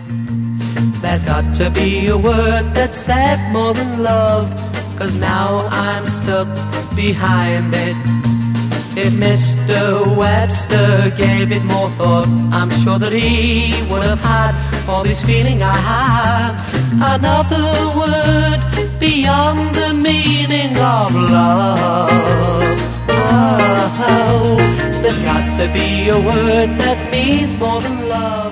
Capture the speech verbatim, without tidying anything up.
There's got to be a word that says more than love, 'cause now I'm stuck behind it. If Mister Webster gave it more thought, I'm sure that he would have had all this feeling I have. Another word beyond the meaning of love. Oh, there's got to be a word that means more than love.